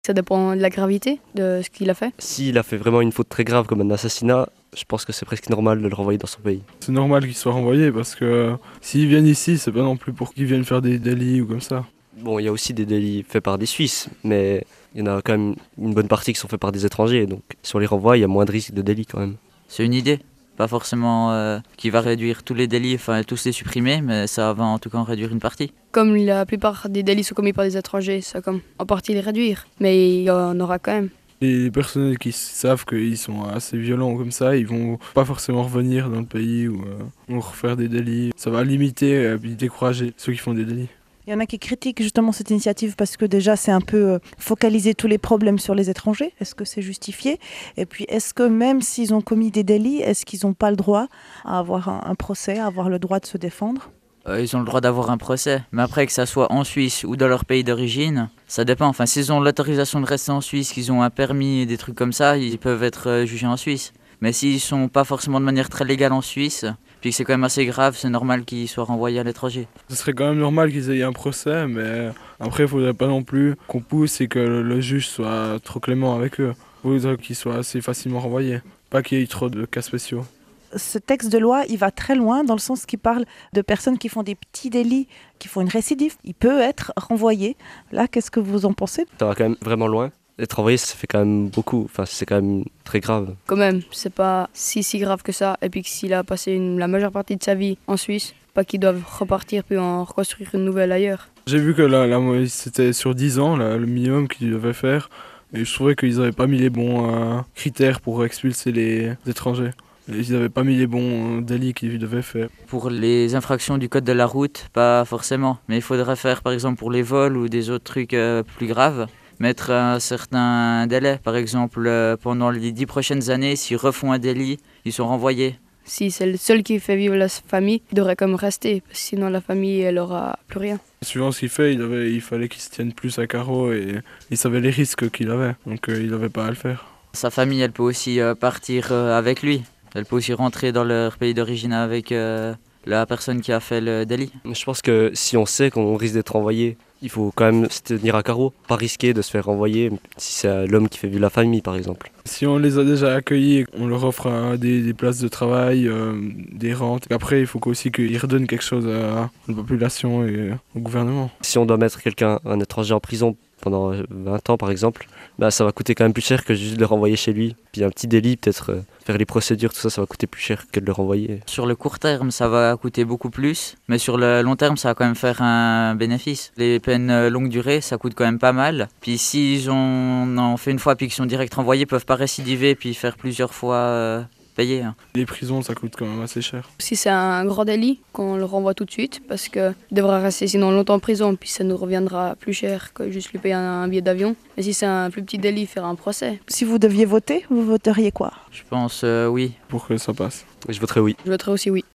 Ça dépend de la gravité de ce qu'il a fait. S'il a fait vraiment une faute très grave comme un assassinat, je pense que c'est presque normal de le renvoyer dans son pays. C'est normal qu'il soit renvoyé parce que s'ils viennent ici, c'est pas non plus pour qu'ils viennent faire des délits ou comme ça. Bon, il y a aussi des délits faits par des Suisses, mais il y en a quand même une bonne partie qui sont faits par des étrangers. Donc si on les renvoie, il y a moins de risques de délits quand même. C'est une idée, pas forcément qui va réduire tous les délits, enfin tous les supprimer, mais ça va en tout cas en réduire une partie. Comme la plupart des délits sont commis par des étrangers, ça comme en partie les réduire. Mais il y en aura quand même. Les personnels qui savent qu'ils sont assez violents comme ça, ils vont pas forcément revenir dans le pays ou refaire des délits. Ça va limiter et décourager ceux qui font des délits. Il y en a qui critiquent justement cette initiative parce que déjà c'est un peu focaliser tous les problèmes sur les étrangers. Est-ce que c'est justifié? Et puis est-ce que même s'ils ont commis des délits, est-ce qu'ils n'ont pas le droit à avoir un procès, à avoir le droit de se défendre? Ils ont le droit d'avoir un procès, mais après que ça soit en Suisse ou dans leur pays d'origine, ça dépend. Enfin, s'ils ont l'autorisation de rester en Suisse, qu'ils ont un permis et des trucs comme ça, ils peuvent être jugés en Suisse. Mais s'ils sont pas forcément de manière très légale en Suisse, puis que c'est quand même assez grave, c'est normal qu'ils soient renvoyés à l'étranger. Ce serait quand même normal qu'ils aient un procès, mais après il faudrait pas non plus qu'on pousse et que le juge soit trop clément avec eux. Il faudrait qu'ils soient assez facilement renvoyés, pas qu'il y ait trop de cas spéciaux. Ce texte de loi, il va très loin dans le sens qu'il parle de personnes qui font des petits délits, qui font une récidive. Il peut être renvoyé. Là, qu'est-ce que vous en pensez? Ça va quand même vraiment loin. Être renvoyé, ça fait quand même beaucoup. Enfin, c'est quand même très grave. Quand même, c'est pas si grave que ça. Et puis que s'il a passé la majeure partie de sa vie en Suisse, pas qu'ils doivent repartir puis en reconstruire une nouvelle ailleurs. J'ai vu que c'était sur 10 ans le minimum qu'ils devaient faire. Et je trouvais qu'ils n'avaient pas mis les bons critères pour expulser les étrangers. Ils n'avaient pas mis les bons délits qu'ils devaient faire. Pour les infractions du code de la route, pas forcément. Mais il faudrait faire par exemple pour les vols ou des autres trucs plus graves, mettre un certain délai. Par exemple, pendant les 10 prochaines années, s'ils refont un délit, ils sont renvoyés. Si c'est le seul qui fait vivre la famille, il devrait comme rester, parce que sinon la famille, elle aura plus rien. Suivant ce qu'il fait, il fallait qu'il se tienne plus à carreau et il savait les risques qu'il avait, donc il n'avait pas à le faire. Sa famille, elle peut aussi partir avec lui. Elle peut aussi rentrer dans leur pays d'origine avec la personne qui a fait le délit. Je pense que si on sait qu'on risque d'être renvoyé, il faut quand même se tenir à carreau, pas risquer de se faire renvoyer si c'est l'homme qui fait vivre la famille par exemple. Si on les a déjà accueillis, on leur offre des places de travail, des rentes. Après, il faut aussi qu'ils redonnent quelque chose à la population et au gouvernement. Si on doit mettre un étranger en prison pendant 20 ans par exemple, ça va coûter quand même plus cher que juste de le renvoyer chez lui. Puis un petit délit, peut-être faire les procédures, tout ça, ça va coûter plus cher que de le renvoyer. Sur le court terme, ça va coûter beaucoup plus, mais sur le long terme, ça va quand même faire un bénéfice. Les peines longue durée, ça coûte quand même pas mal. Puis s'ils en fait une fois puis qu'ils sont direct renvoyés, ils peuvent pas récidiver puis faire plusieurs fois payer. Les prisons, ça coûte quand même assez cher. Si c'est un grand délit, qu'on le renvoie tout de suite, parce qu'il devra rester sinon longtemps en prison, puis ça nous reviendra plus cher que juste lui payer un billet d'avion. Et si c'est un plus petit délit, faire un procès. Si vous deviez voter, vous voteriez quoi? Je pense oui. Pour que ça passe. Je voterai oui. Je voterai aussi oui.